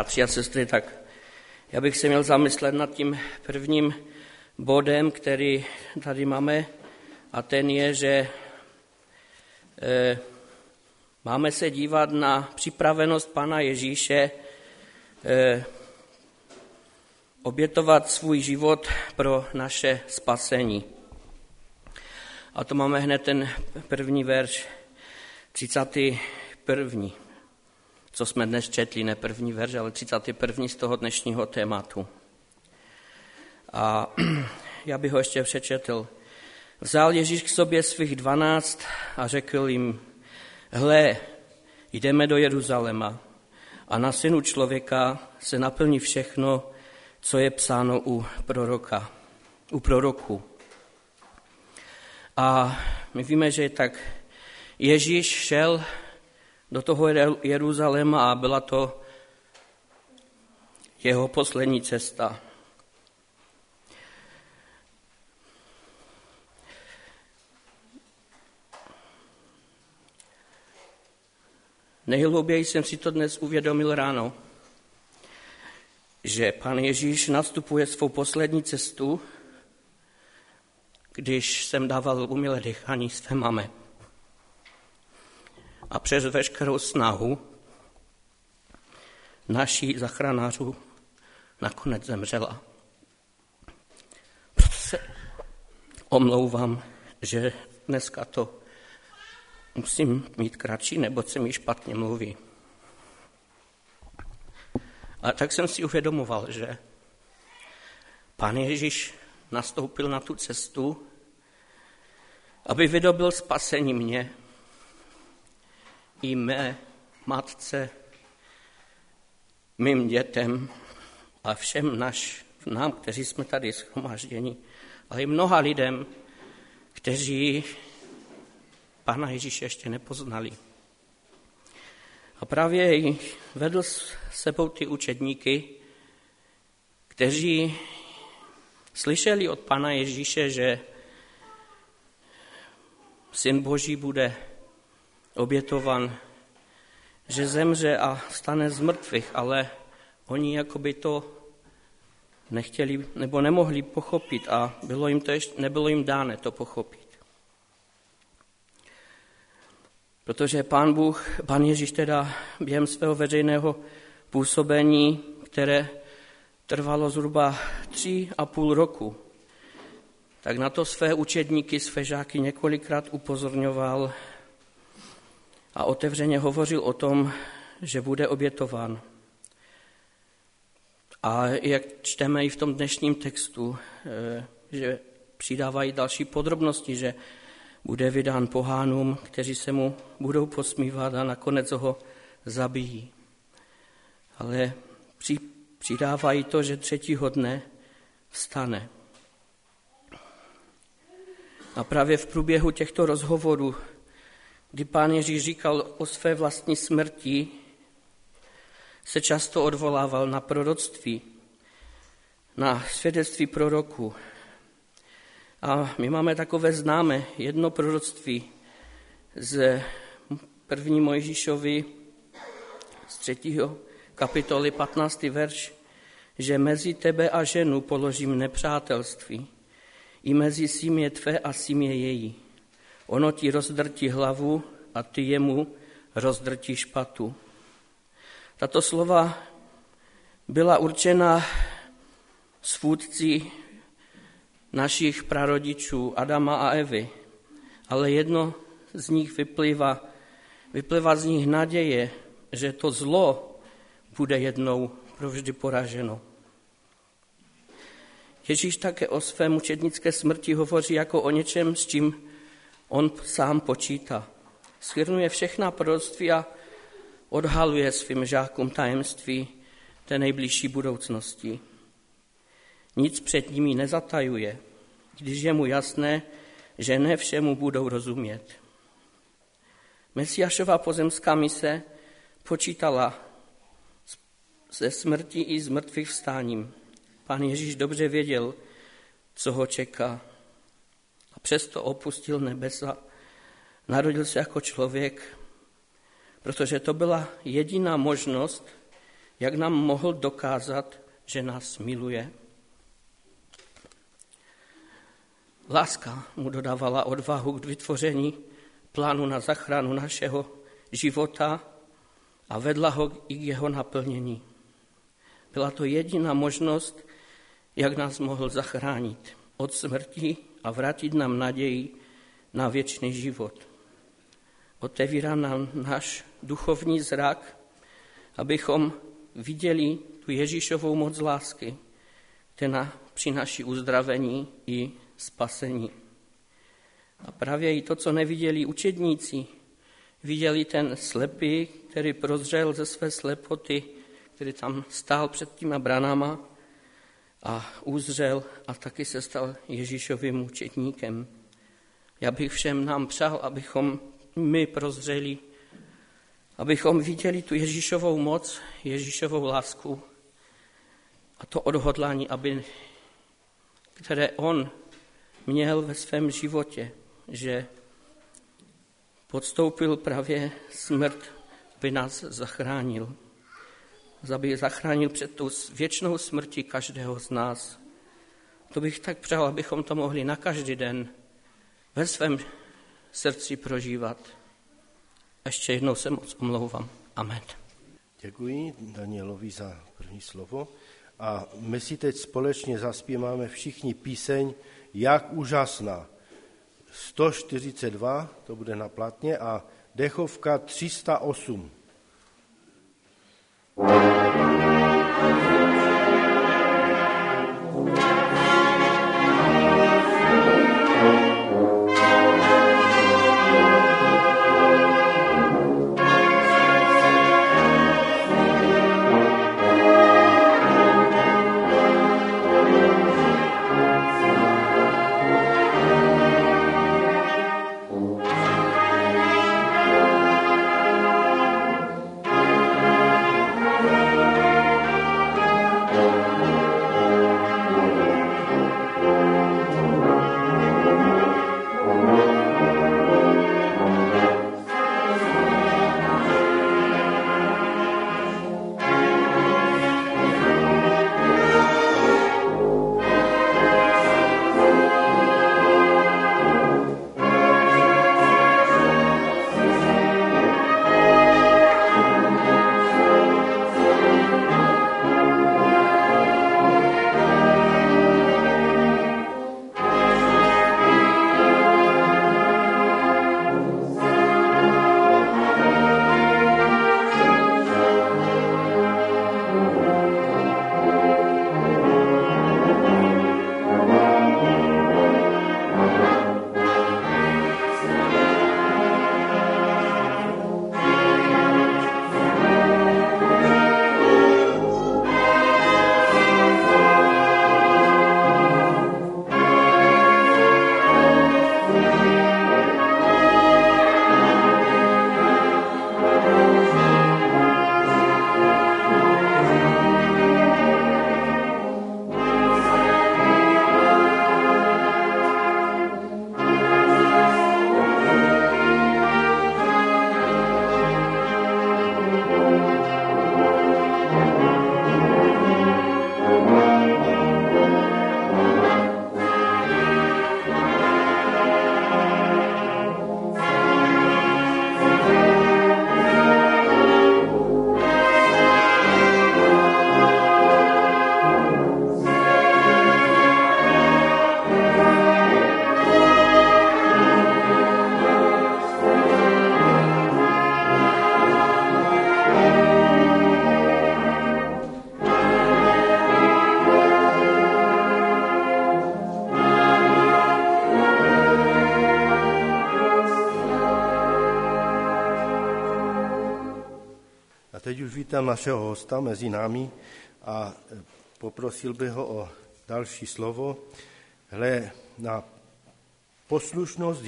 bratři a sestry, tak já bych se měl zamyslet nad tím prvním bodem, který tady máme, a ten je, že máme se dívat na připravenost Pana Ježíše obětovat svůj život pro naše spasení. A to máme hned ten první verš, 31. Co jsme dnes četli, ne první verš, ale 31. z toho dnešního tématu. A já bych ho ještě přečetl. Vzal Ježíš k sobě svých 12 a řekl jim, hle, jdeme do Jeruzaléma a na synu člověka se naplní všechno, co je psáno u proroku. A my víme, že tak Ježíš šel do toho Jeruzaléma a byla to jeho poslední cesta. Nejhlouběji jsem si to dnes uvědomil ráno, že Pán Ježíš nastupuje svou poslední cestu, když jsem dával umělé dýchání své mame. A přes veškerou snahu naší záchranářů nakonec zemřela. Proto se omlouvám, že dneska to musím mít kratší, nebo se mi špatně mluví. A tak jsem si uvědomoval, že Pán Ježíš nastoupil na tu cestu, aby vydobyl spasení mě i mé matce, mým dětem a všem nám, kteří jsme tady shromážděni, ale i mnoha lidem, kteří Pána Ježíše ještě nepoznali. A právě vedl s sebou ty učedníky, kteří slyšeli od Pána Ježíše, že Syn Boží bude obětovan, že zemře a vstane z mrtvých, ale oni jakoby to nechtěli nebo nemohli pochopit a nebylo jim dáno to pochopit. Protože Pán Ježíš teda během svého veřejného působení, které trvalo zhruba 3,5 roku, tak na to své učedníky, své žáky několikrát upozorňoval a otevřeně hovořil o tom, že bude obětován. A jak čteme i v tom dnešním textu, že přidávají další podrobnosti, že bude vydán pohánům, kteří se mu budou posmívat a nakonec ho zabijí. Ale přidávají to, že 3. dne vstane. A právě v průběhu těchto rozhovorů, kdy Pán Ježíš říkal o své vlastní smrti, se často odvolával na proroctví, na svědectví proroků. A my máme takové známé jedno proroctví z 1. Mojžíšovi z 3. kapitoly 15. verš, že mezi tebe a ženu položím nepřátelství, i mezi símě tvé a símě její. Ono ti rozdrtí hlavu a ty jemu rozdrtíš patu. Tato slova byla určena svůdci našich prarodičů Adama a Evy, ale jedno z nich vyplývá z nich naděje, že to zlo bude jednou provždy poraženo. Ježíš také o své mučednické smrti hovoří jako o něčem, s čím on sám počítá. Shrnuje všechna proroctví a odhaluje svým žákům tajemství té nejbližší budoucnosti. Nic před nimi nezatajuje, když je mu jasné, že ne všemu budou rozumět. Mesiášova pozemská mise počítala se smrtí i s mrtvých vstáním. Pán Ježíš dobře věděl, co ho čeká. A přesto opustil nebesa, narodil se jako člověk, protože to byla jediná možnost, jak nám mohl dokázat, že nás miluje. Láska mu dodávala odvahu k vytvoření plánu na záchranu našeho života a vedla ho i k jeho naplnění. Byla to jediná možnost, jak nás mohl zachránit od smrti a vrátit nám naději na věčný život. Otevírá nám náš duchovní zrak, abychom viděli tu Ježíšovou moc lásky, která přináší uzdravení i spasení. A právě i to, co neviděli učedníci, viděli ten slepý, který prozřel ze své slepoty, který tam stál před těma branama a uzřel a taky se stal Ježíšovým učedníkem. Já bych všem nám přál, abychom my prozřeli, abychom viděli tu Ježíšovou moc, Ježíšovou lásku a to odhodlání, které on měl ve svém životě, že podstoupil právě smrt, aby nás zachránil. Aby zachránil před tou věčnou smrtí každého z nás. To bych tak přál, abychom to mohli na každý den ve svém srdci prožívat. Ještě jednou se moc omlouvám. Amen. Děkuji Danielovi za první slovo. A my si teď společně zaspíváme všichni píseň Jak úžasná. 142, to bude na platně, a dechovka 308. Teď už vítám našeho hosta mezi námi a poprosil bych ho o další slovo. Hle, na poslušnost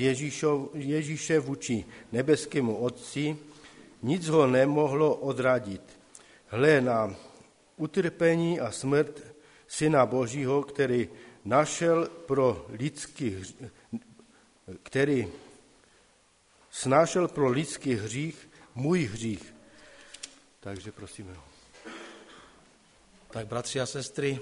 Ježíše vůči nebeskému Otci nic ho nemohlo odradit. Hle, na utrpení a smrt Syna Božího, který snášel pro lidský hřích můj hřích. Takže prosíme ho. Tak bratři a sestry,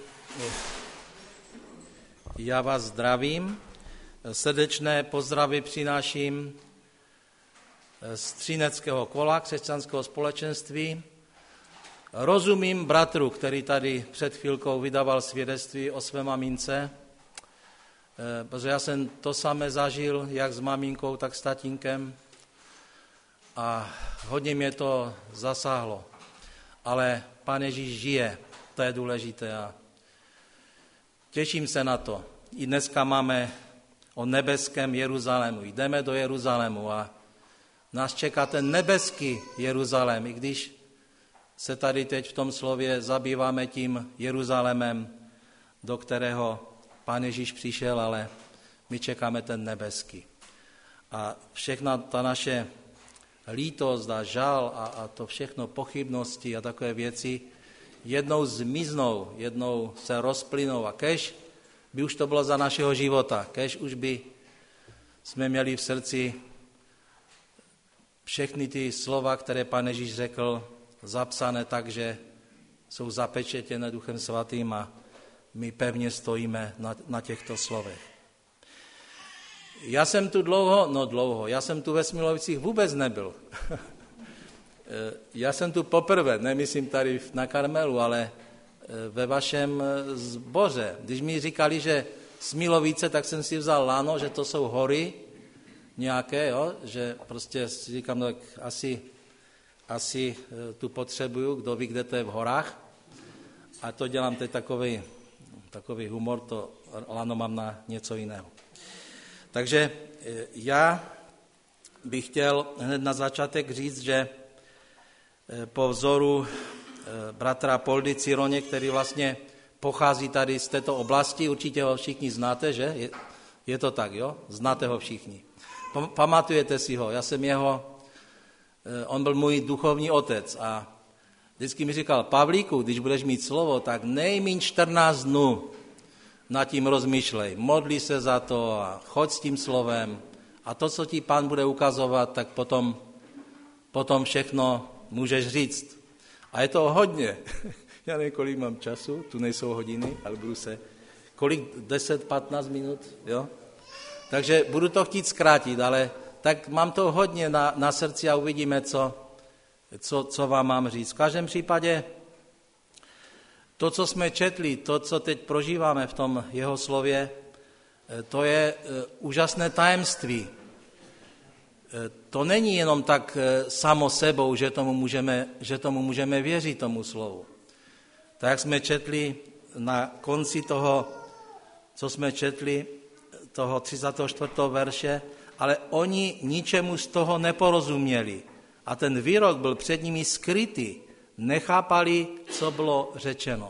já vás zdravím. Srdečné pozdravy přináším z Třineckého kola křesťanského společenství. Rozumím bratru, který tady před chvilkou vydával svědectví o své mamince, protože já jsem to samé zažil, jak s maminkou, tak s tatínkem a hodně mě to zasáhlo. Ale Pán Ježíš žije, to je důležité a těším se na to. I dneska máme o nebeském Jeruzalému. Jdeme do Jeruzalému a nás čeká ten nebeský Jeruzalém, i když se tady teď v tom slově zabýváme tím Jeruzalémem, do kterého Pán Ježíš přišel, ale my čekáme ten nebeský. A všechna ta naše lítost a žal a to všechno pochybnosti a takové věci jednou zmiznou, jednou se rozplynou a kež by už to bylo za našeho života, kež už by jsme měli v srdci všechny ty slova, které Pán Ježíš řekl, zapsané tak, že jsou zapečetěné Duchem Svatým a my pevně stojíme na těchto slovech. Já jsem tu já jsem tu ve Smilovicích vůbec nebyl. Já jsem tu poprvé, nemyslím tady na Karmelu, ale ve vašem sboře. Když mi říkali, že Smilovice, tak jsem si vzal lano, že to jsou hory nějaké, jo? Že prostě si říkám, tak asi tu potřebuju, kdo ví, kde to je v horách. A to dělám teď takový humor, to lano mám na něco jiného. Takže já bych chtěl hned na začátek říct, že po vzoru bratra Poldy Cironě, který vlastně pochází tady z této oblasti, určitě ho všichni znáte, že? Je to tak, jo? Znáte ho všichni. Pamatujete si ho, on byl můj duchovní otec a vždycky mi říkal, Pavlíku, když budeš mít slovo, tak nejméně 14 dnů nad tím rozmýšlej, modli se za to a choď s tím slovem a to, co ti Pán bude ukazovat, tak potom všechno můžeš říct. A je to hodně. Já nevím, kolik mám času, tu nejsou hodiny, ale budu se... Kolik? 10-15 minut, jo? Takže budu to chtít zkrátit, ale tak mám to hodně na srdci a uvidíme, co vám mám říct. V každém případě to, co jsme četli, to, co teď prožíváme v tom jeho slově, to je úžasné tajemství. To není jenom tak samo sebou, že tomu můžeme věřit, tomu slovu. Tak jak jsme četli na konci toho, co jsme četli, toho 34. verše, ale oni ničemu z toho neporozuměli. A ten výrok byl před nimi skrytý. Nechápali, co bylo řečeno.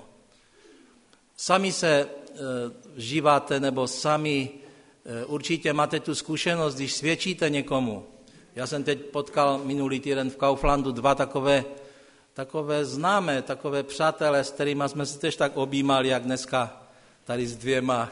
Sami se žíváte, nebo sami určitě máte tu zkušenost, když svědčíte někomu. Já jsem teď potkal minulý týden v Kauflandu dva takové známé, takové přátelé, s kterými jsme se tež tak objímali, jak dneska tady s dvěma,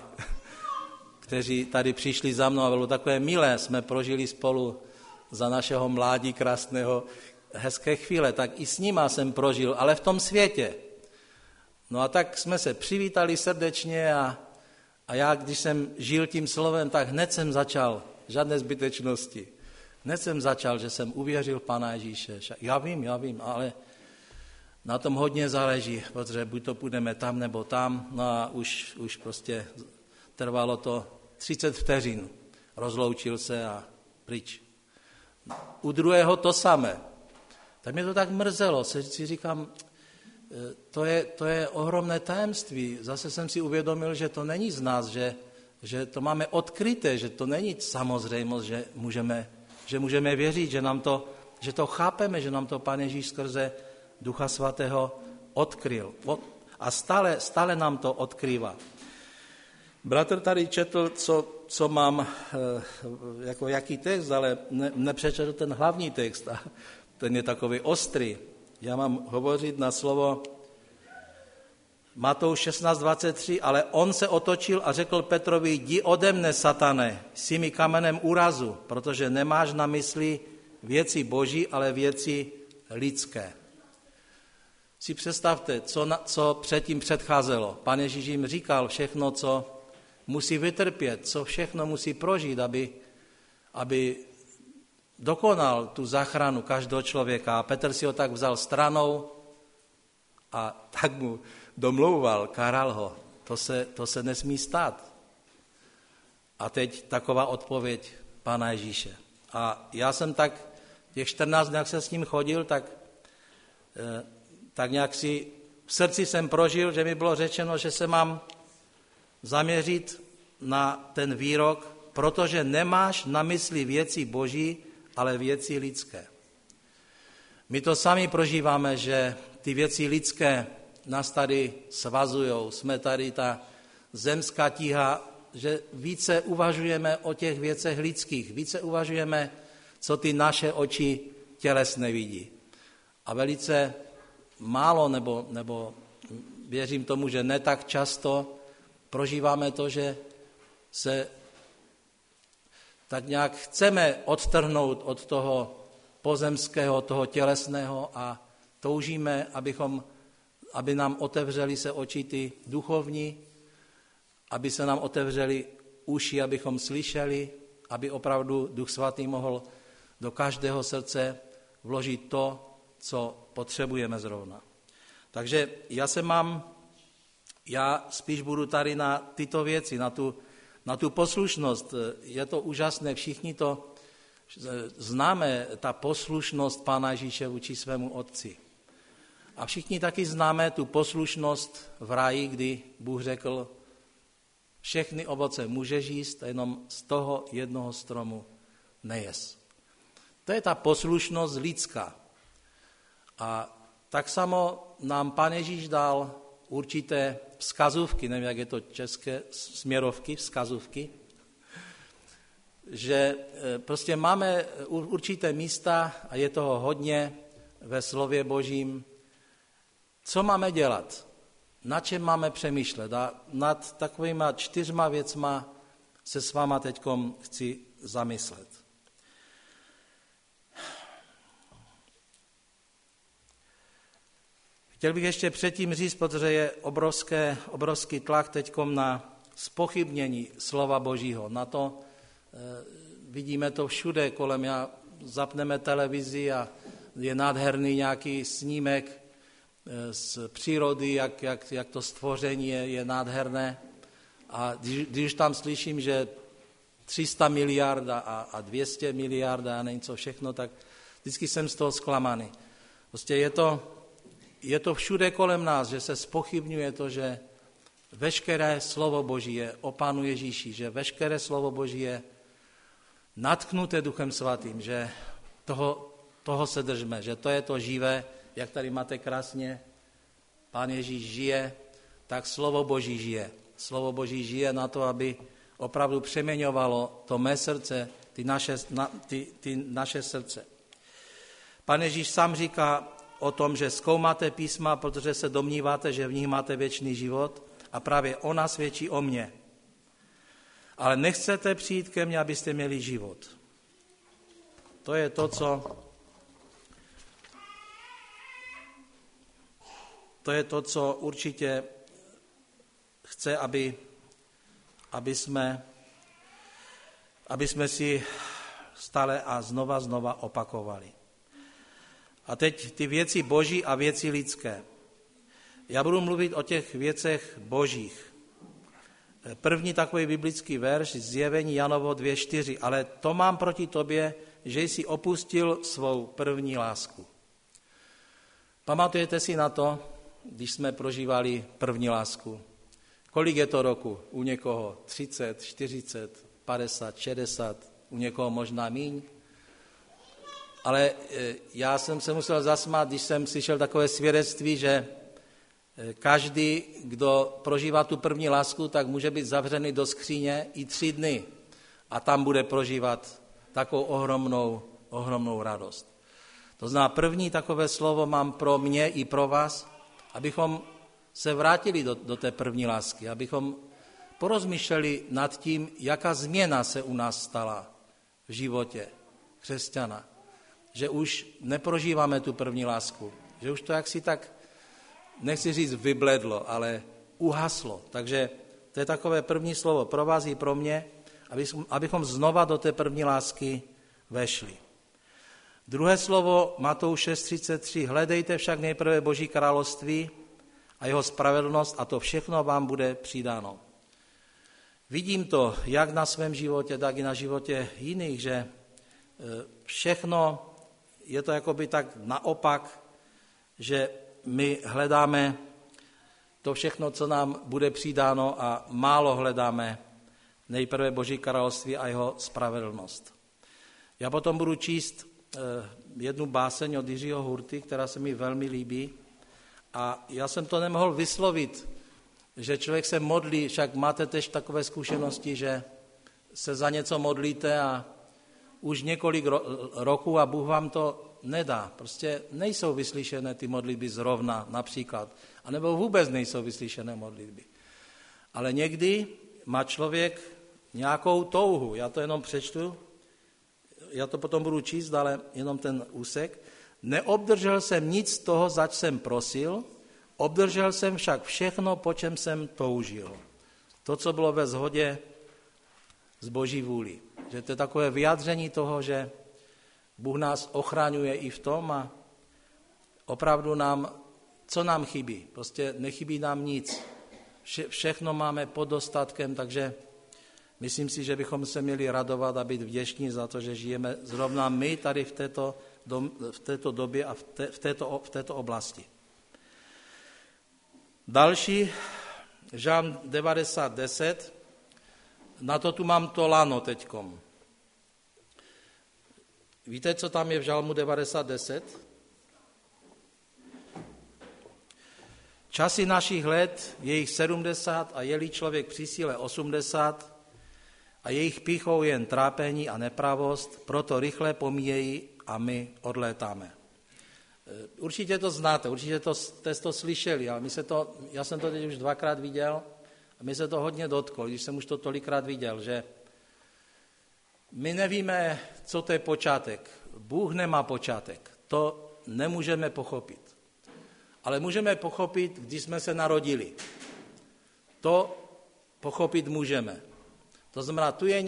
kteří tady přišli za mnou a bylo takové milé, jsme prožili spolu za našeho mládí krásného hezké chvíle, tak i s nima jsem prožil, ale v tom světě. No a tak jsme se přivítali srdečně a já, když jsem žil tím slovem, tak hned jsem začal, žádné zbytečnosti, hned jsem začal, že jsem uvěřil Pána Ježíše. Já vím, ale na tom hodně záleží, protože buď to půjdeme tam nebo tam, no a už prostě trvalo to 30 vteřin. Rozloučil se a pryč. U druhého to samé. Tak mě to tak mrzelo, si říkám, to je ohromné tajemství. Zase jsem si uvědomil, že to není z nás, že to máme odkryté, že to není samozřejmost, že můžeme věřit, že to chápeme, že nám to Pán Ježíš skrze Ducha Svatého odkryl. A stále nám to odkrývá. Bratr tady četl, co mám, jako jaký text, ale nepřečetl ten hlavní text a ten je takový ostrý. Já mám hovořit na slovo Matouš 16:23, ale on se otočil a řekl Petrovi, jdi ode mne, satane, jsi mi kamenem úrazu, protože nemáš na mysli věci boží, ale věci lidské. si představte, co předtím předcházelo. Pán Ježíš jim říkal všechno, co musí vytrpět, co všechno musí prožít, aby dokonal tu záchranu každého člověka. A Petr si ho tak vzal stranou a tak mu domlouval, káral ho. To se nesmí stát. A teď taková odpověď Pána Ježíše. A já jsem tak těch 14 dní, jak jsem s ním chodil, tak nějak si v srdci jsem prožil, že mi bylo řečeno, že se mám zaměřit na ten výrok, protože nemáš na mysli věci boží, ale věci lidské. My to sami prožíváme, že ty věci lidské nás tady svazujou, jsme tady ta zemská tíha, že více uvažujeme o těch věcech lidských, více uvažujeme, co ty naše oči tělesné vidí. A velice málo, nebo věřím tomu, že ne tak často prožíváme to, že se tak nějak chceme odtrhnout od toho pozemského, toho tělesného a toužíme, aby nám otevřeli se oči ty duchovní, aby se nám otevřeli uši, abychom slyšeli, aby opravdu Duch Svatý mohl do každého srdce vložit to, co potřebujeme zrovna. Takže já spíš budu tady na tyto věci, na tu poslušnost. Je to úžasné, všichni to známe, ta poslušnost Pána Ježíše vůči svému Otci. A všichni taky známe tu poslušnost v ráji, kdy Bůh řekl, všechny ovoce můžeš jíst, a jenom z toho jednoho stromu nejes. To je ta poslušnost lidská. A tak samo nám Pán Ježíš dal určité vzkazůvky, nevím, jak je to české, směrovky, vzkazůvky, že prostě máme určité místa, a je toho hodně ve slově Božím, co máme dělat, na čem máme přemýšlet. A nad takovýma 4 věcma se s váma teďkom chci zamyslet. Chtěl bych ještě předtím říct, protože je obrovský tlak teďkom na zpochybnění slova Božího. Na to vidíme to všude kolem. Zapneme televizi a je nádherný nějaký snímek z přírody, jak to stvoření je nádherné. A když tam slyším, že 300 miliard a 200 miliard a nevím co všechno, tak vždycky jsem z toho zklamaný. Prostě je to všude kolem nás, že se zpochybňuje to, že veškeré slovo Boží je o Pánu Ježíši, že veškeré slovo Boží je natknuté Duchem Svatým, že toho se držme, že to je to živé, jak tady máte krásně, Pán Ježíš žije, tak slovo Boží žije. Slovo Boží žije na to, aby opravdu přeměňovalo to mé srdce, ty naše srdce. Pán Ježíš sám říká o tom, že zkoumáte písma, protože se domníváte, že v nich máte věčný život, a právě ona svědčí o mně. Ale nechcete přijít ke mně, abyste měli život. To je to, co určitě chce, aby jsme si stále a znova opakovali. A teď ty věci boží a věci lidské. Já budu mluvit o těch věcech božích. První takový biblický verš, Zjevení Janovo 2:4, ale to mám proti tobě, že jsi opustil svou první lásku. Pamatujete si na to, když jsme prožívali první lásku? Kolik je to roku? U někoho 30, 40, 50, 60, u někoho možná míň. Ale já jsem se musel zasmát, když jsem slyšel takové svědectví, že každý, kdo prožívá tu první lásku, tak může být zavřený do skříně i 3 dny a tam bude prožívat takovou ohromnou radost. To znamená, první takové slovo mám pro mě i pro vás, abychom se vrátili do té první lásky, abychom porozmýšleli nad tím, jaká změna se u nás stala v životě křesťana. Že už neprožíváme tu první lásku, že už to jaksi tak nechci říct vybledlo, ale uhaslo. Takže to je takové první slovo pro vás i pro mě, abychom znova do té první lásky vešli. Druhé slovo Matouš 6:33. Hledejte však nejprve Boží království a jeho spravedlnost a to všechno vám bude přidáno. Vidím to jak na svém životě, tak i na životě jiných, že všechno je to jakoby tak naopak, že my hledáme to všechno, co nám bude přidáno a málo hledáme nejprve Boží království a jeho spravedlnost. Já potom budu číst jednu báseň od Jiřího Hurty, která se mi velmi líbí a já jsem to nemohl vyslovit, že člověk se modlí, však máte tež takové zkušenosti, že se za něco modlíte a už několik roků a Bůh vám to nedá. Prostě nejsou vyslyšené ty modlitby zrovna například, anebo vůbec nejsou vyslyšené modlitby. Ale někdy má člověk nějakou touhu, já to jenom přečtu, já to potom budu číst, ale jenom ten úsek. Neobdržel jsem nic z toho, zač jsem prosil, obdržel jsem však všechno, po čem jsem toužil. To, co bylo ve shodě s Boží vůli. Že to je takové vyjádření toho, že Bůh nás ochraňuje i v tom a opravdu co nám chybí? Prostě nechybí nám nic. Všechno máme pod dostatkem, takže myslím si, že bychom se měli radovat a být vděční za to, že žijeme zrovna my tady v této době a v této oblasti. Další, Žalm 90:10, na to tu mám to lano teďkom. Víte, co tam je v Žalmu 90:10? Časy našich let je jich 70 a je-li člověk při síle 80 a jejich pýchou jen trápení a nepravost, proto rychle pomíjejí a my odlétáme. Určitě to znáte, určitě jste to slyšeli, ale já jsem to teď už 2krát viděl a mi se to hodně dotklo, když jsem už to tolikrát viděl, že my nevíme, co to je počátek. Bůh nemá počátek, to nemůžeme pochopit. Ale můžeme pochopit, když jsme se narodili. To pochopit můžeme. To znamená,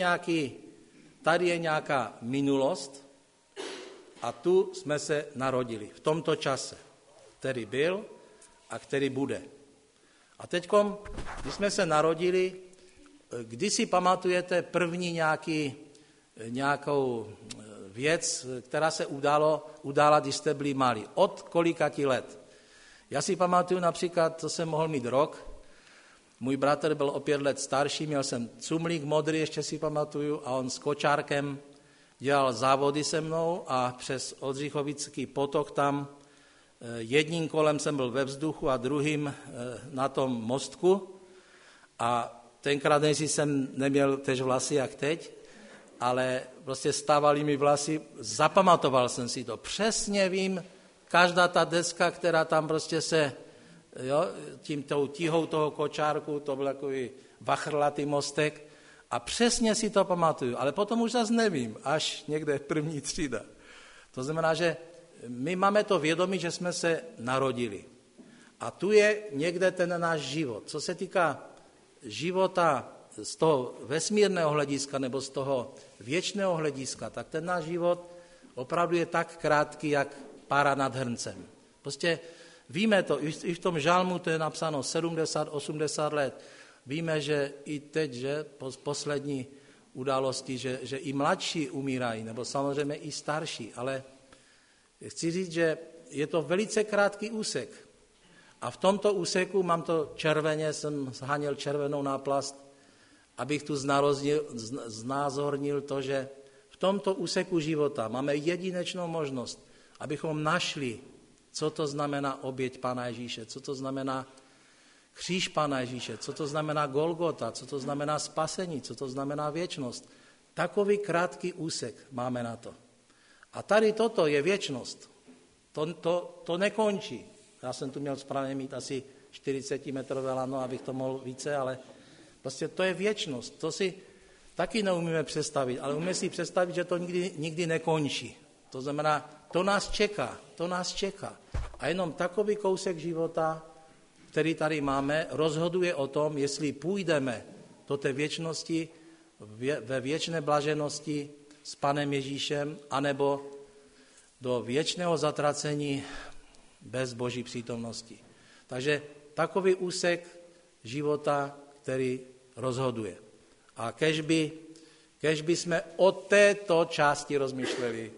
tady je nějaká minulost a tu jsme se narodili v tomto čase, který byl a který bude. A teďkom, když jsme se narodili, kdy si pamatujete první nějakou věc, která se udála, když jste byli malí? Od kolikati let? Já si pamatuju například, co jsem mohl mít rok. Můj bratr byl o 5 let starší, měl jsem cumlík modrý, ještě si pamatuju, a on s kočárkem dělal závody se mnou a přes Oldřichovický potok tam jedním kolem jsem byl ve vzduchu a druhým na tom mostku a tenkrát jsem neměl tež vlasy jak teď, ale prostě stávaly mi vlasy, zapamatoval jsem si to, přesně vím, každá ta deska, která tam prostě se, tou tíhou toho kočárku, to byl takový vachrlatý mostek a přesně si to pamatuju, ale potom už zase nevím, až někde první třída. To znamená, že my máme to vědomí, že jsme se narodili. A tu je někde ten náš život. Co se týká života z toho vesmírného hlediska nebo z toho věčného hlediska, tak ten náš život opravdu je tak krátký, jak pára nad hrncem. Prostě víme to, i v tom žalmu to je napsáno 70-80 let. Víme, že i teď, že po poslední události, že i mladší umírají, nebo samozřejmě i starší, ale chci říct, že je to velice krátký úsek. A v tomto úseku mám to červeně, jsem zháněl červenou náplast, abych tu znázornil to, že v tomto úseku života máme jedinečnou možnost, abychom našli, co to znamená oběť Pána Ježíše, co to znamená kříž Pána Ježíše, co to znamená Golgota, co to znamená spasení, co to znamená věčnost. Takový krátký úsek máme na to. A tady toto je věčnost. To nekončí. Já jsem tu měl správně mít asi 40-metrové lano, abych to mohl více, ale prostě to je věčnost. To si taky neumíme představit, ale umíme si představit, že to nikdy nekončí. To znamená, to nás čeká. A jenom takový kousek života který tady máme, rozhoduje o tom, jestli půjdeme do té věčnosti, ve věčné blaženosti s Panem Ježíšem, anebo do věčného zatracení bez Boží přítomnosti. Takže takový úsek života, který rozhoduje. A kež by jsme o této části rozmýšleli,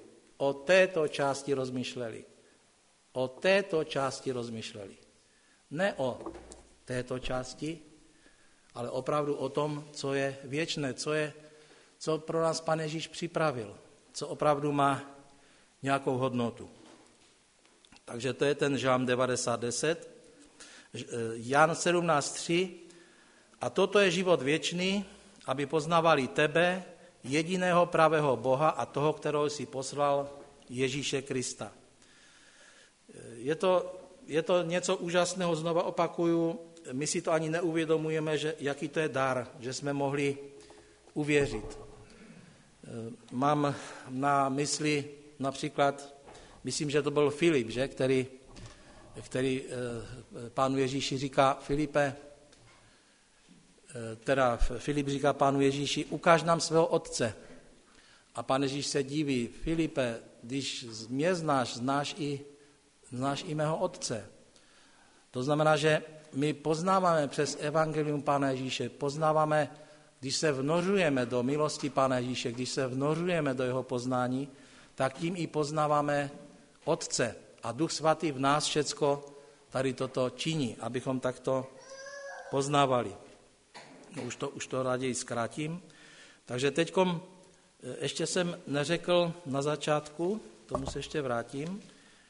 ne o této části, ale opravdu o tom, co je věčné, co pro nás Pán Ježíš připravil, co opravdu má nějakou hodnotu. Takže to je ten Žalm 90:10. Jan 17:3. A toto je život věčný, aby poznávali tebe, jediného pravého Boha a toho, kterého jsi poslal, Ježíše Krista. Je to něco úžasného, znova opakuju, my si to ani neuvědomujeme, že jaký to je dar, že jsme mohli uvěřit. Mám na mysli například, myslím, že to byl Filip, že, který Pánu Ježíši říká, Filip říká Pánu Ježíši, ukáž nám svého otce. A Pán Ježíš se diví, Filipe, když mě znáš i mého otce. To znamená, že my poznáváme přes evangelium Pána Ježíše, poznáváme, když se vnořujeme do milosti Pána Ježíše, když se vnořujeme do jeho poznání, tak tím i poznáváme Otce. A Duch Svatý v nás všecko tady toto činí, abychom takto poznávali. No, už to raději zkrátím. Takže teďkom ještě jsem neřekl na začátku, tomu se ještě vrátím,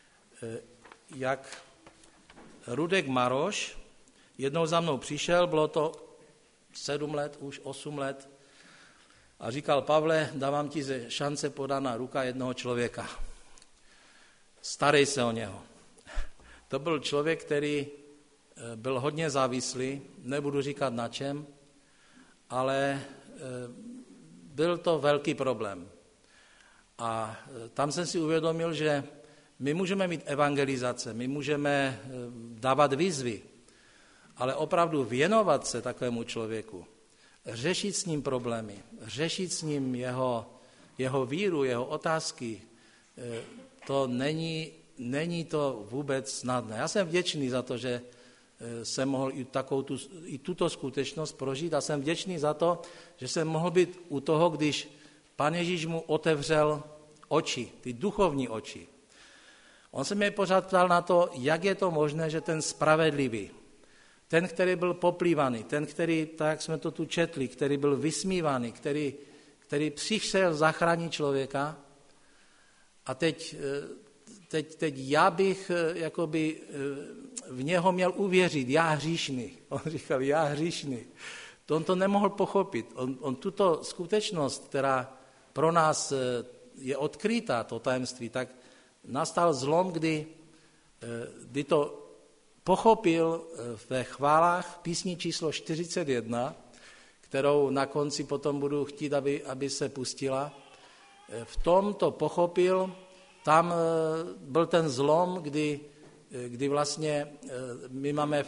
jak Rudek Maroš jednou za mnou přišel, bylo to 7 let, už 8 let, a říkal, Pavle, dávám ti ze šance podaná ruka jednoho člověka. Starej se o něho. To byl člověk, který byl hodně závislý, nebudu říkat na čem, ale byl to velký problém. A tam jsem si uvědomil, že my můžeme mít evangelizace, my můžeme dávat výzvy, ale opravdu věnovat se takovému člověku, řešit s ním problémy, řešit s ním jeho víru, jeho otázky, to není to vůbec snadné. Já jsem vděčný za to, že jsem mohl i tuto skutečnost prožít a jsem vděčný za to, že jsem mohl být u toho, když Pán Ježíš mu otevřel oči, ty duchovní oči. On se mě pořád ptal na to, jak je to možné, že ten spravedlivý, ten, který byl poplývaný, ten, který, tak jak jsme to tu četli, který byl vysmívaný, který přišel zachránit člověka, a teď já bych jakoby v něho měl uvěřit, já hříšný. On říkal, já hříšný. To on to nemohl pochopit. On tuto skutečnost, která pro nás je odkrytá, to tajemství, tak nastal zlom, kdy to pochopil ve chválách písni číslo 41, kterou na konci potom budu chtít, aby se pustila. V tom to pochopil, tam byl ten zlom, kdy vlastně my máme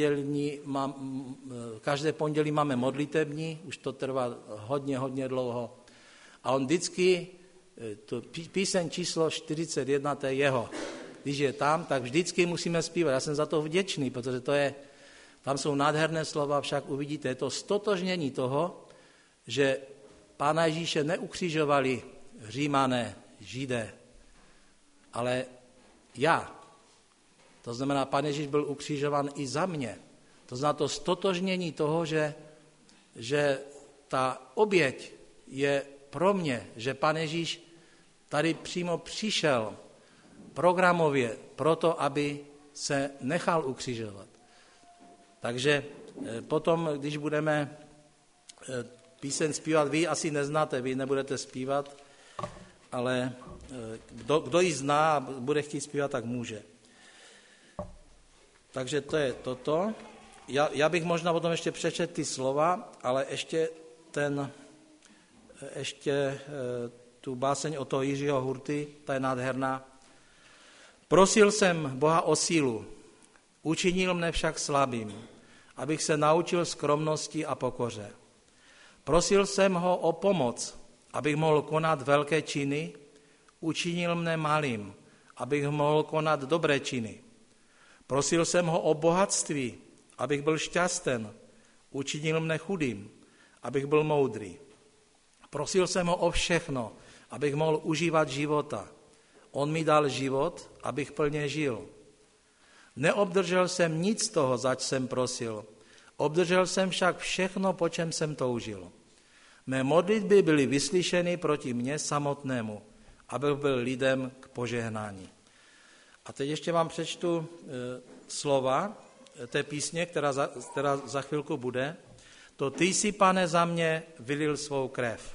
každé pondělí máme modlitební, už to trvá hodně dlouho. A on vždycky, píseň číslo 41, to je jeho. Když je tam, tak vždycky musíme zpívat. Já jsem za to vděčný, protože tam jsou nádherné slova, však uvidíte, je to stotožnění toho, že Pána Ježíše neukřižovali Římané, Židé, ale já. To znamená, Pán Ježíš byl ukřižován i za mě. To znamená to stotožnění toho, že ta oběť je pro mě, že Pán Ježíš tady přímo přišel programově proto, aby se nechal ukřižovat. Takže potom, když budeme píseň zpívat, vy asi neznáte, vy nebudete zpívat, ale kdo ji zná a bude chtít zpívat, tak může. Takže to je toto. Já bych možná potom ještě přečetl ty slova, ale ještě tu báseň o toho Jiřího Hurty, ta je nádherná. Prosil jsem Boha o sílu, Učinil mne však slabým, abych se naučil skromnosti a pokoře. Prosil jsem ho o pomoc, abych mohl konat velké činy, učinil mne malým, abych mohl konat dobré činy. Prosil jsem ho o bohatství, abych byl šťasten, učinil mne chudým, abych byl moudrý. Prosil jsem ho o všechno, abych mohl užívat života. On mi dal život, abych plně žil. Neobdržel jsem nic z toho, zač jsem prosil. Obdržel jsem však všechno, po čem jsem toužil. Mé modlitby byly vyslyšeny proti mně samotnému, abych byl lidem k požehnání. A teď ještě vám přečtu slova té písně, která za chvilku bude. To ty jsi, Pane, za mě vylil svou krev.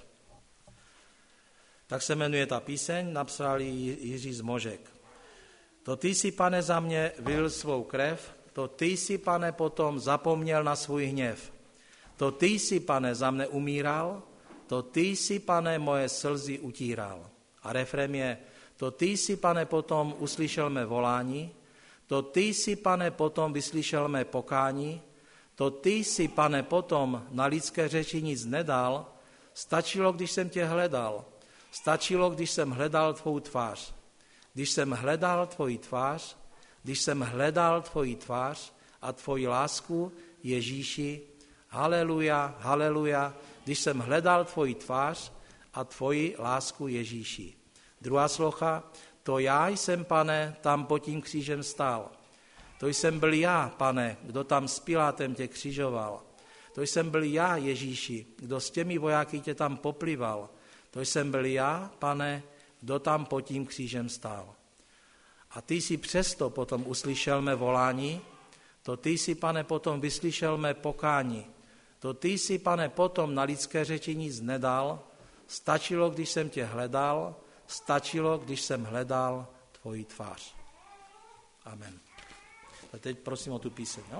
Tak se jmenuje ta píseň, napsal ji Jiří Zmožek. To ty jsi, Pane, za mě vylil svou krev, to ty jsi, Pane, potom zapomněl na svůj hněv. To ty jsi, Pane, za mne umíral, to ty jsi, Pane, moje slzy utíral. A refrém je, to ty jsi, Pane, potom uslyšel mé volání, to ty jsi, Pane, potom vyslyšel mé pokání, to ty jsi, Pane, potom na lidské řeči nic nedal, stačilo, když jsem tě hledal, stačilo, když jsem hledal tvou tvář. Když jsem hledal tvoji tvář, když jsem hledal tvoji tvář a tvoji lásku, Ježíši, haleluja, haleluja, když jsem hledal tvoji tvář a tvoji lásku, Ježíši. Druhá slocha, to já jsem, Pane, tam pod tím křížem stál. To jsem byl já, Pane, kdo tam s Pilátem tě křižoval. To jsem byl já, Ježíši, kdo s těmi vojáky tě tam poplival. To jsem byl já, Pane, kdo tam pod tím křížem stál. A ty jsi přesto potom uslyšel mé volání, to ty jsi, Pane, potom vyslyšel mé pokání. To ty jsi, Pane, potom na lidské řeči nic nedal, stačilo, když jsem tě hledal, stačilo, když jsem hledal tvoji tvář. Amen. A teď prosím o tu píseň, no?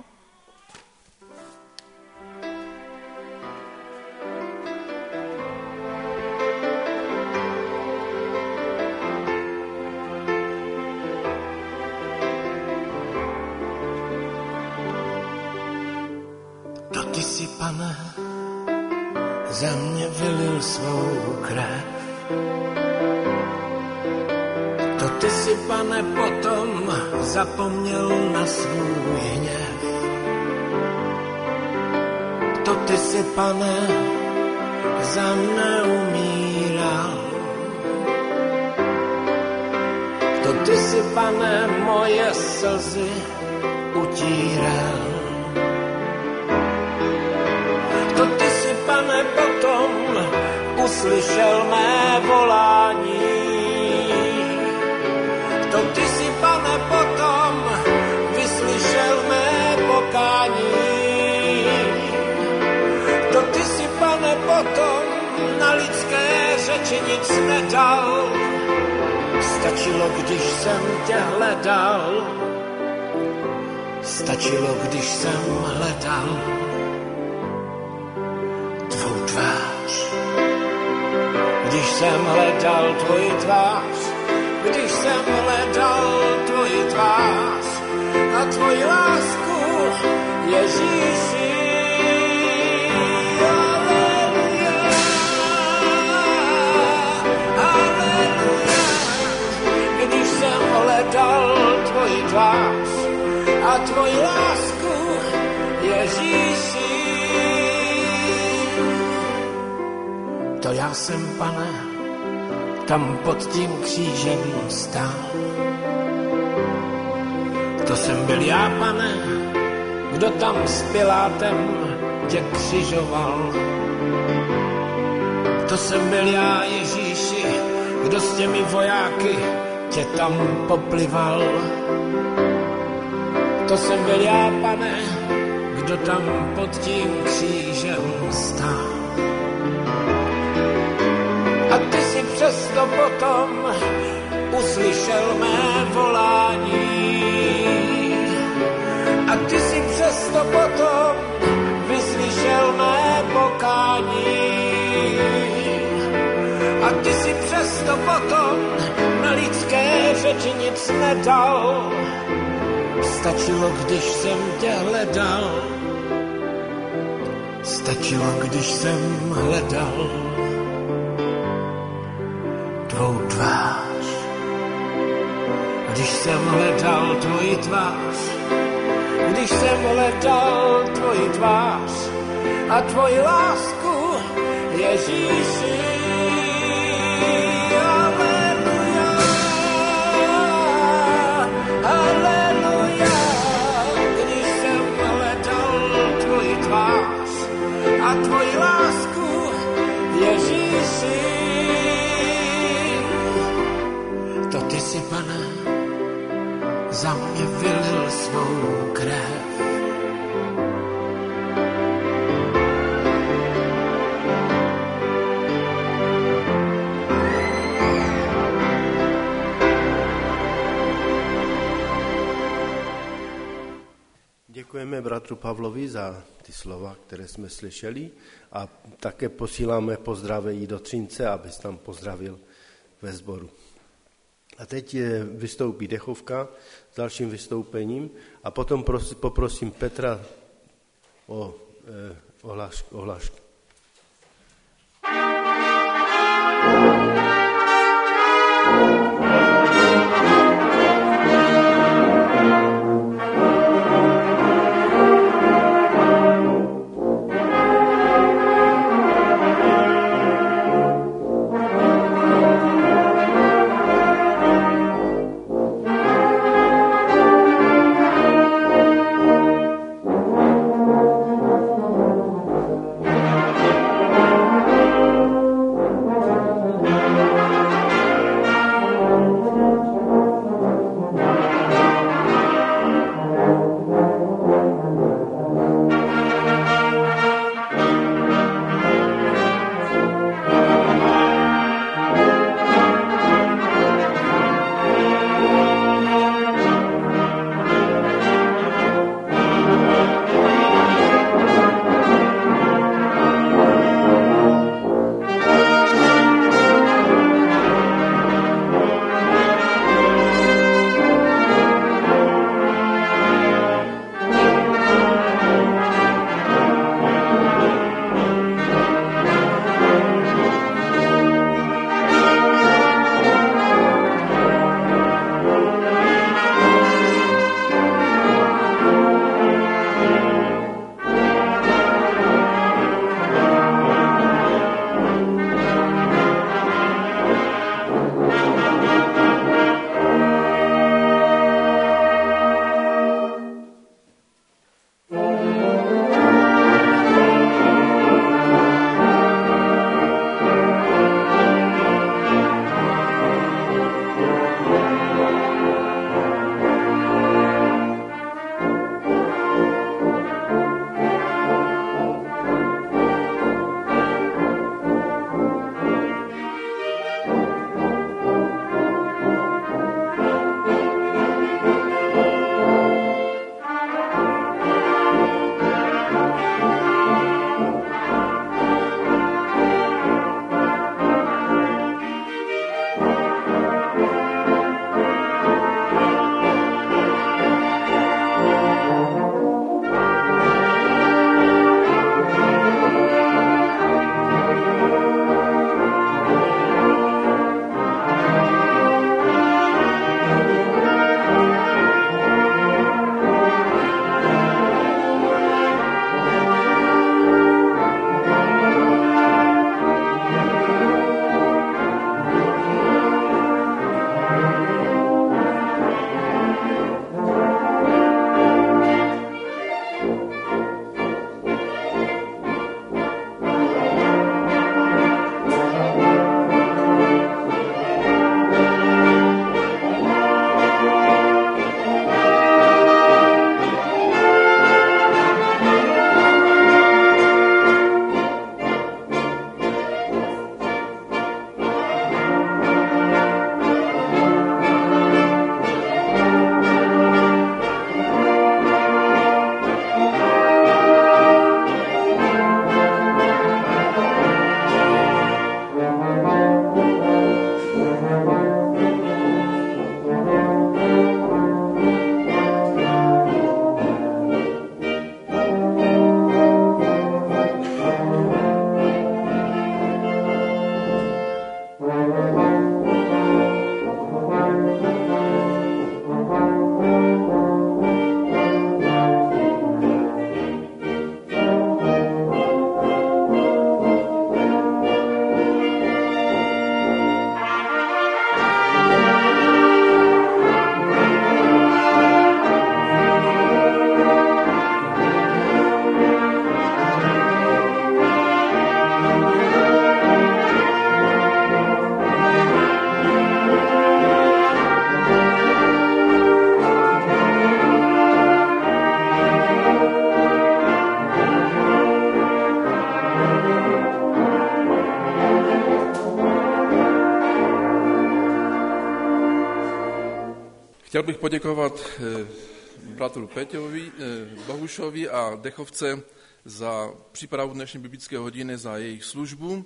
To ty si, Pane, za mě vylil svou krev. To ty si, Pane, potom zapomněl na svůj hněv. To ty si, Pane, za mne umíral. To ty si, Pane, moje slzy utíral. To ty si, Pane, potom uslyšel mé volání. To ty si, Pane, potom vyslyšel mé pokání. To ty si, Pane, potom na lidské řeči nic nedal. Stačilo, když jsem tě hledal. Stačilo, když jsem hledal tvou tvář. Když jsem hledal tvoji tvář, když jsem hledal tvoji tvář a tvoji lásku, Ježíši. Aleluja, aleluja. Když jsem hledal tvoji tvář a tvoji lásku, Ježíši. To já jsem, Pane, tam pod tím křížem stál. To jsem byl já, Pane, kdo tam s Pilátem tě křižoval. To jsem byl já, Ježíši, kdo s těmi vojáky tě tam poplival. To jsem byl já, Pane, kdo tam pod tím křížem stál. A ty si přesto potom uslyšel mé volání. A ty si přesto potom vyslyšel mé pokání. A ty si přesto potom na lidské řeči nic nedal. Stačilo, když jsem tě hledal, stačilo, když jsem hledal tvou tvář. Když jsem hledal tvoji tvář, když jsem hledal tvoji tvář a tvoji lásku, Ježíši. Aleluja, aleluja. Když jsem hledal tvoji tvář a tvoji lásku, Ježíši. To ty si, Pane, za mě vylil svou krev. Děkujeme bratru Pavlovi za ty slova, které jsme slyšeli, a také posíláme pozdravění do Třince, abys tam pozdravil ve sboru. A teď vystoupí dechovka s dalším vystoupením a potom poprosím Petra o ohlášku. Chtěl bych poděkovat bratru Peťovi, Bohušovi a Dechovce za přípravu dnešní biblické hodiny, za jejich službu.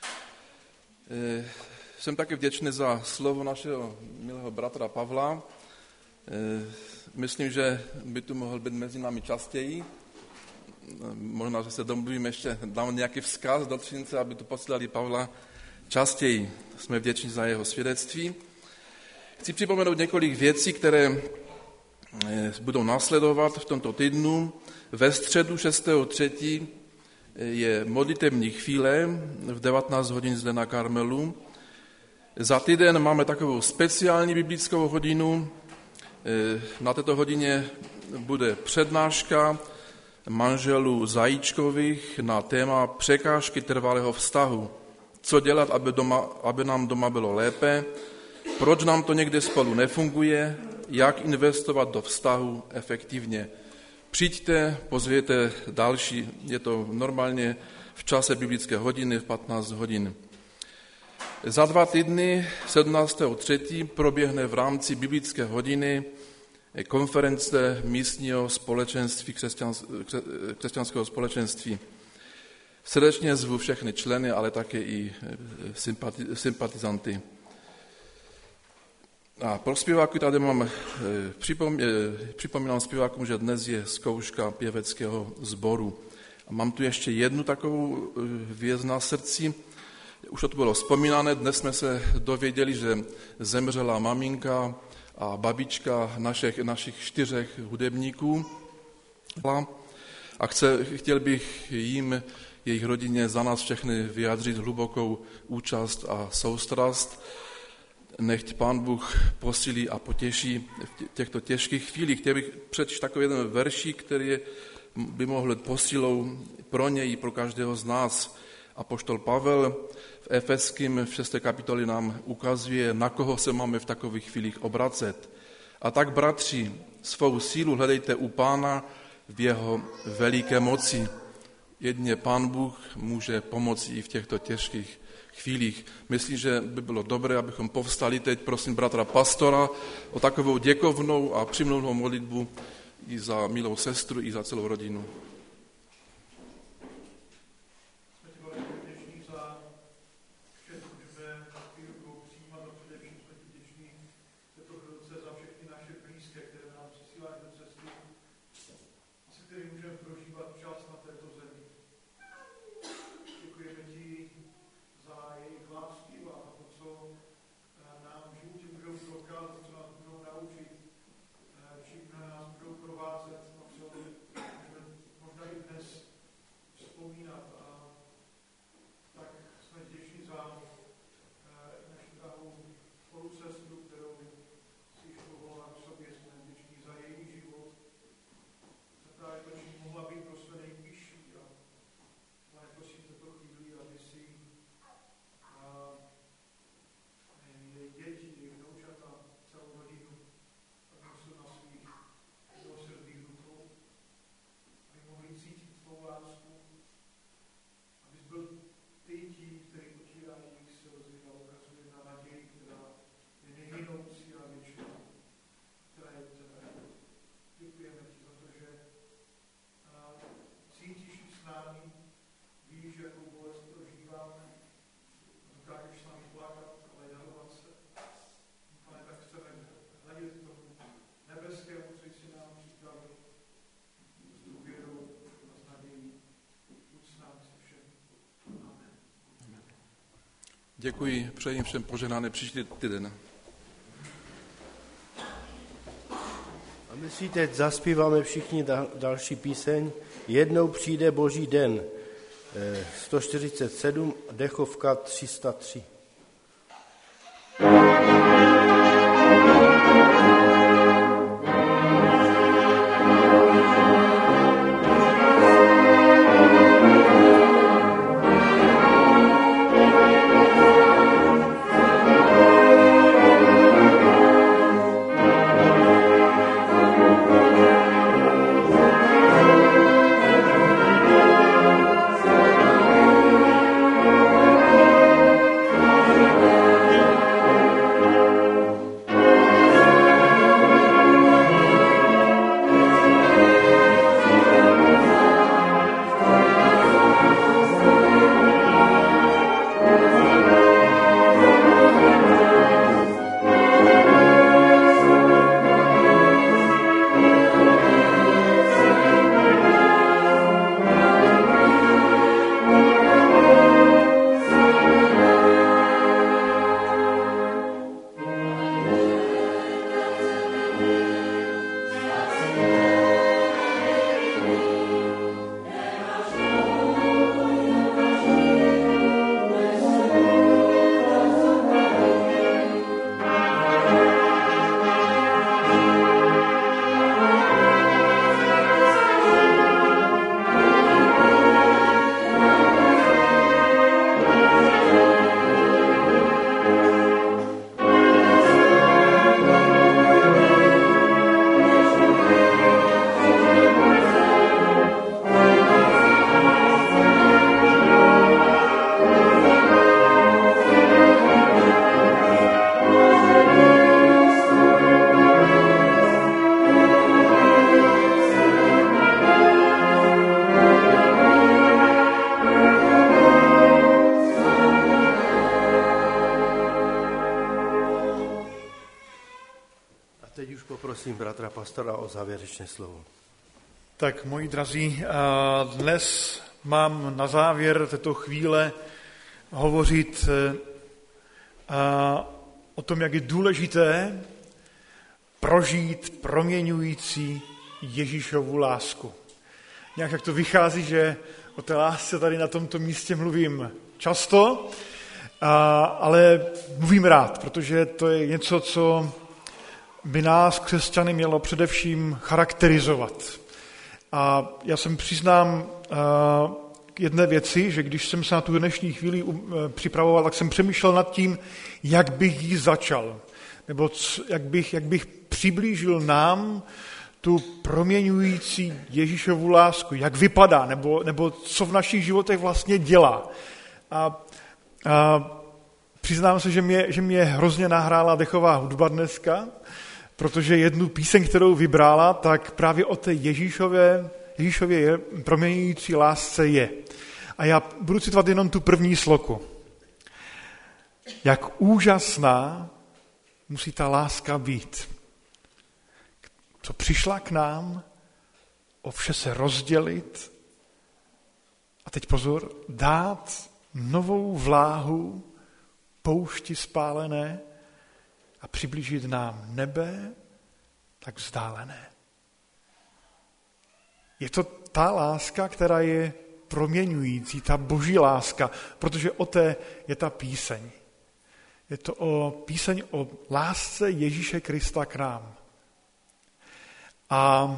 Jsem také vděčný za slovo našeho milého bratra Pavla. Myslím, že by tu mohl být mezi námi častěji. Možná, že se domluvíme, ještě dám nějaký vzkaz do Třince, aby tu posílali Pavla častěji. Jsme vděční za jeho svědectví. Chci připomenout několik věcí, které budou následovat v tomto týdnu. Ve středu 6.3. je modlitební chvíle v 19 hodin zde na Karmelu. Za týden máme takovou speciální biblickou hodinu. Na této hodině bude přednáška manželů Zajíčkových na téma překážky trvalého vztahu. Co dělat, aby nám doma bylo lépe, proč nám to někde spolu nefunguje, jak investovat do vztahu efektivně. Přijďte, pozvěte další, je to normálně v čase biblické hodiny v 15 hodin. Za 2 týdny, 17.3. proběhne v rámci biblické hodiny konference místního společenství, křesťanského společenství. Srdečně zvu všechny členy, ale také i sympatizanty. A pro zpěváky tady připomínám zpěvákům, že dnes je zkouška pěveckého sboru. A mám tu ještě jednu takovou věc na srdci. Už to bylo vzpomínané, dnes jsme se dověděli, že zemřela maminka a babička našich 4 hudebníků. A chtěl bych jim, jejich rodině, za nás všechny vyjádřit hlubokou účast a soustrast. Nechť Pán Bůh posílí a potěší v těchto těžkých chvílích. Chtěl bych přečíst takový jeden veršík, který by mohl být posílou pro něj i pro každého z nás. Apoštol Pavel v Efeským v 6. kapitoli nám ukazuje, na koho se máme v takových chvílích obracet. A tak, bratři, svou sílu hledejte u Pána v jeho veliké moci. Jedině Pán Bůh může pomoci i v těchto těžkých chvílích. Myslím, že by bylo dobré, abychom povstali teď, prosím bratra pastora, o takovou děkovnou a přimluvnou modlitbu i za milou sestru, i za celou rodinu. Děkuji, přeji všem požehnaný příští týden. A my si teď zaspíváme všichni další píseň Jednou přijde Boží den, 147, dechovka 303. poprosím bratra pastora o závěrečné slovo. Tak, moji drazí, dnes mám na závěr této chvíle hovořit o tom, jak je důležité prožít proměňující Ježíšovu lásku. Nějak tak to vychází, že o té lásce tady na tomto místě mluvím často, ale mluvím rád, protože to je něco, co by nás, křesťany, mělo především charakterizovat. A já jsem přiznám k jedné věci, že když jsem se na tu dnešní chvíli připravoval, tak jsem přemýšlel nad tím, jak bych ji začal, nebo jak bych přiblížil nám tu proměňující Ježíšovu lásku, jak vypadá, nebo co v našich životech vlastně dělá. A přiznám se, že mě hrozně nahrála dechová hudba dneska, protože jednu píseň, kterou vybrala, tak právě o té Ježíšově proměňující lásce je. A já budu citovat jenom tu první sloku. Jak úžasná musí ta láska být, co přišla k nám, o vše se rozdělit a teď pozor, dát novou vláhu poušti spálené a přiblížit nám nebe tak vzdálené. Je to ta láska, která je proměňující, ta boží láska, protože o té je ta píseň. Je to píseň o lásce Ježíše Krista k nám. A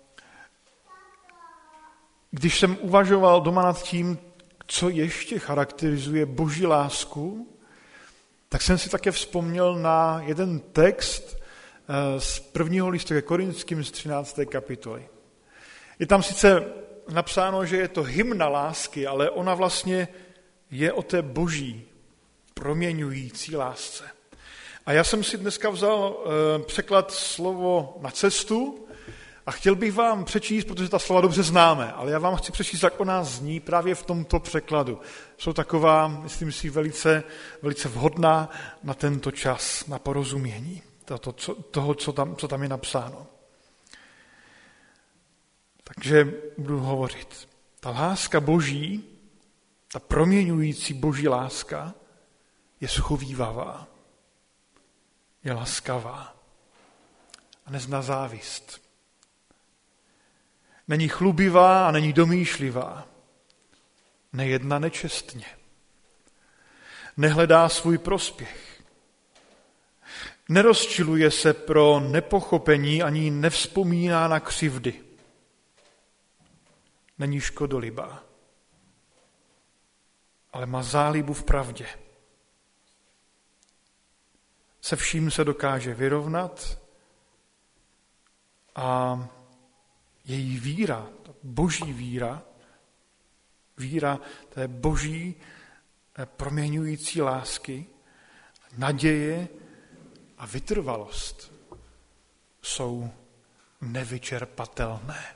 když jsem uvažoval doma nad tím, co ještě charakterizuje boží lásku, tak jsem si také vzpomněl na jeden text z prvního listu ke Korinským z 13. kapitoly. Je tam sice napsáno, že je to hymna lásky, ale ona vlastně je o té boží proměňující lásce. A já jsem si dneska vzal překlad Slovo na cestu a chtěl bych vám přečíst, protože ta slova dobře známe, ale já vám chci přečíst, jak ona zní právě v tomto překladu. Jsou taková, myslím si, velice vhodná na tento čas, na porozumění toho, co tam je napsáno. Takže budu hovořit. Ta láska boží, ta proměňující boží láska je schovívavá, je laskavá a nezná závist. Není chlubivá a není domýšlivá. Nejedná nečestně. Nehledá svůj prospěch. Nerozčiluje se pro nepochopení ani nevzpomíná na křivdy. Není škodolibá, ale má zálibu v pravdě. Se vším se dokáže vyrovnat a její víra, boží víra té boží proměňující lásky, naděje a vytrvalost jsou nevyčerpatelné.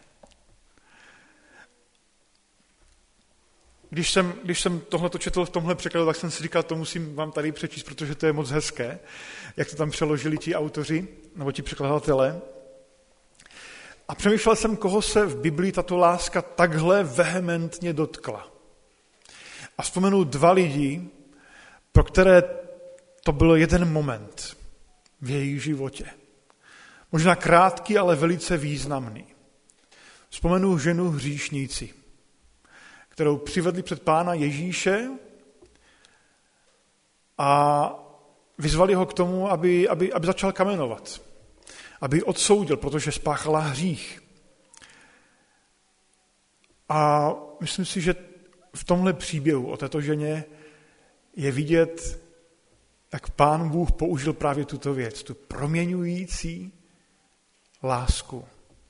Když jsem tohleto četl v tomhle překladu, tak jsem si říkal, to musím vám tady přečíst, protože to je moc hezké, jak to tam přeložili ti autoři, nebo ti překladatelé. A přemýšlel jsem, koho se v Biblii tato láska takhle vehementně dotkla. A vzpomenu 2 lidi, pro které to byl jeden moment v jejich životě. Možná krátký, ale velice významný. Vzpomenu ženu hříšnici, kterou přivedli před Pána Ježíše a vyzvali ho k tomu, aby začal kamenovat, aby ji odsoudil, protože spáchala hřích. A myslím si, že v tomhle příběhu o této ženě je vidět, jak Pán Bůh použil právě tuto věc, tu proměňující lásku.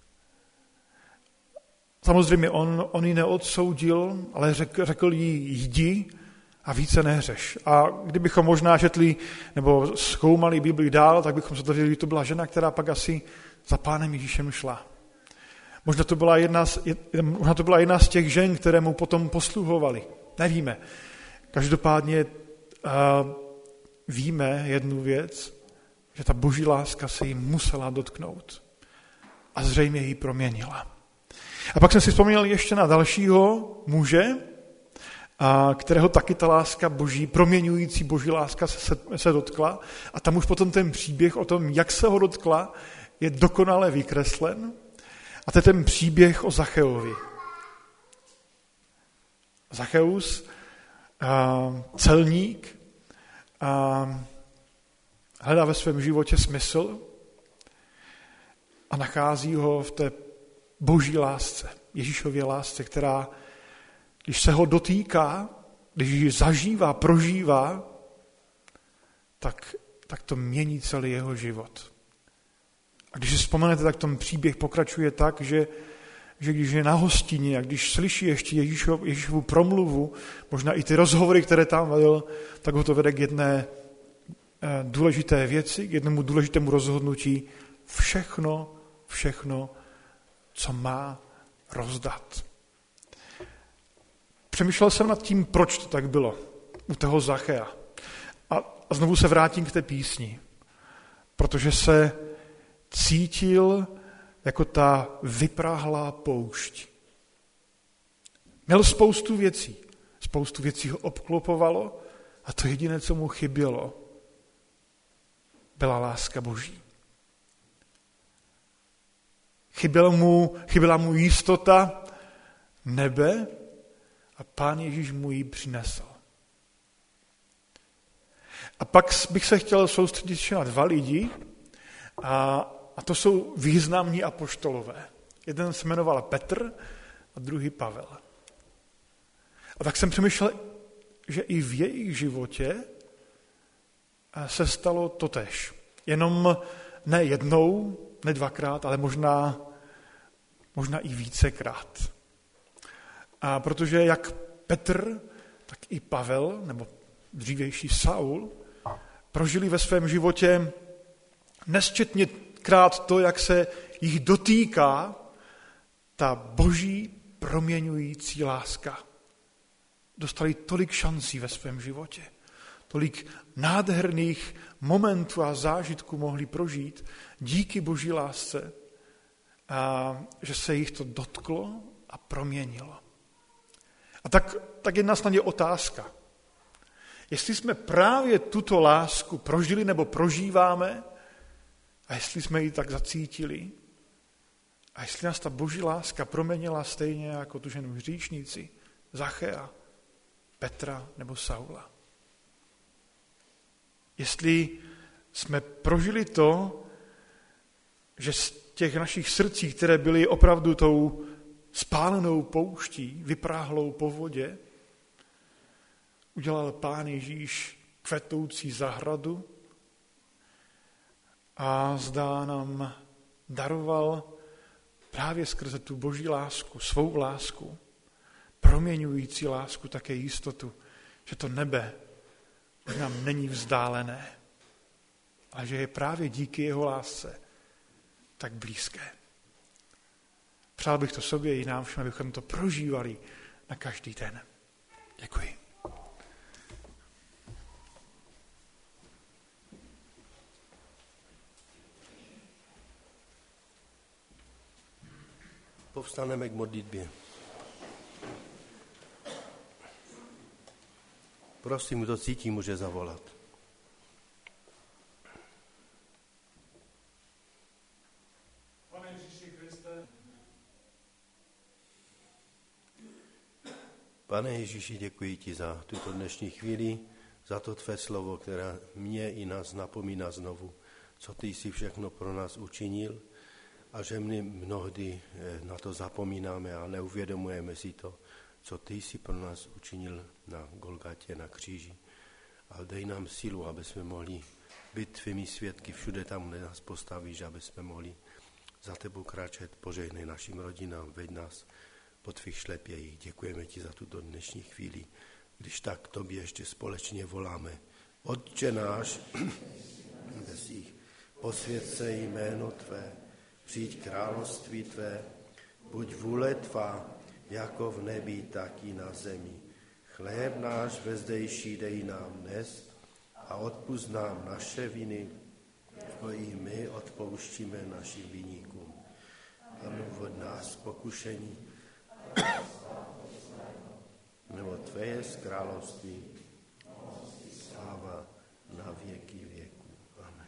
Samozřejmě on ji neodsoudil, ale řekl jí jdi a více nehřeš. A kdybychom možná četli nebo zkoumali Bibli dál, tak bychom se dozvěděli, že to byla žena, která pak asi za Pánem Ježíšem šla. Možná to byla jedna z těch žen, které mu potom posluhovali. Nevíme. Každopádně víme jednu věc, že ta boží láska se jí musela dotknout. A zřejmě ji proměnila. A pak jsem si vzpomněl ještě na dalšího muže, kterého taky ta láska boží, proměňující boží láska se dotkla. A tam už potom ten příběh o tom, jak se ho dotkla, je dokonale vykreslen. A to je ten příběh o Zacheovi. Zacheus, celník, hledá ve svém životě smysl a nachází ho v té boží lásce, Ježíšově lásce, která, když se ho dotýká, když ji zažívá, prožívá, tak to mění celý jeho život. A když si vzpomenete, tak ten příběh pokračuje tak, že když je na hostině a když slyší ještě Ježíšovu promluvu, možná i ty rozhovory, které tam vedl, tak ho to vede k jedné důležité věci, k jednomu důležitému rozhodnutí. Všechno, co má rozdat. Přemýšlel jsem nad tím, proč to tak bylo u toho Zachea. A znovu se vrátím k té písni. Protože se cítil jako ta vyprahlá poušť. Měl spoustu věcí ho obklopovalo a to jediné, co mu chybělo, byla láska boží. Chyběla mu jistota nebe a Pán Ježíš mu ji přinesl. A pak bych se chtěl soustředit na 2 lidi a to jsou významní apoštolové. Jeden se jmenoval Petr a druhý Pavel. A tak jsem přemýšlel, že i v jejich životě se stalo totéž. Jenom ne jednou, ne 2krát, ale možná i vícekrát. A protože jak Petr, tak i Pavel, nebo dřívější Saul, prožili ve svém životě nesčetněkrát to, jak se jich dotýká ta boží proměňující láska. Dostali tolik šancí ve svém životě, tolik nádherných momentů a zážitků mohli prožít díky boží lásce, a že se jich to dotklo a proměnilo. A tak jedna snadě otázka. Jestli jsme právě tuto lásku prožili nebo prožíváme a jestli jsme ji tak zacítili a jestli nás ta boží láska proměnila stejně jako tu ženu hříšnici, Zachea, Petra nebo Saula. Jestli jsme prožili to, že z těch našich srdcí, které byly opravdu tou spálenou pouští, vypráhlou po vodě, udělal Pán Ježíš kvetoucí zahradu a zdá nám daroval právě skrze tu boží lásku, svou lásku, proměňující lásku, také jistotu, že to nebe už nám není vzdálené, ale že je právě díky jeho lásce tak blízké. Přál bych to sobě i nám všem, abychom to prožívali na každý den. Děkuji. Povstaneme k modlitbě. Prosím, kdo cítí, může zavolat. Pane Ježíši Kriste. Pane Ježíši, děkuji ti za tuto dnešní chvíli, za to tvé slovo, které mě i nás napomíná znovu, co ty jsi všechno pro nás učinil a že my mnohdy na to zapomínáme a neuvědomujeme si to, co ty jsi pro nás učinil na Golgatě, na kříži. Ale dej nám sílu, aby jsme mohli být tvými svědky všude tam, kde nás postavíš, aby jsme mohli za tebou kráčet. Požehnej našim rodinám, veď nás po tvých šlepějích. Děkujeme ti za tuto dnešní chvíli, když tak tobě ještě společně voláme. Otče náš, nebesích, posvěť se jméno tvé, přijď království tvé, buď vůle tvá, jako v nebi, tak i na zemi. Chléb náš vezdejší dej nám dnes a odpusť nám naše viny, jako i my odpouštíme našim viníkům. A nevod nás pokušení, nebo tvé je království, sláva na věky věků. Amen.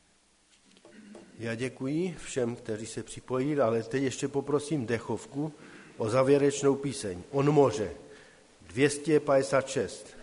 Já děkuji všem, kteří se připojili, ale teď ještě poprosím dechovku o závěrečnou píseň. On moře, 256.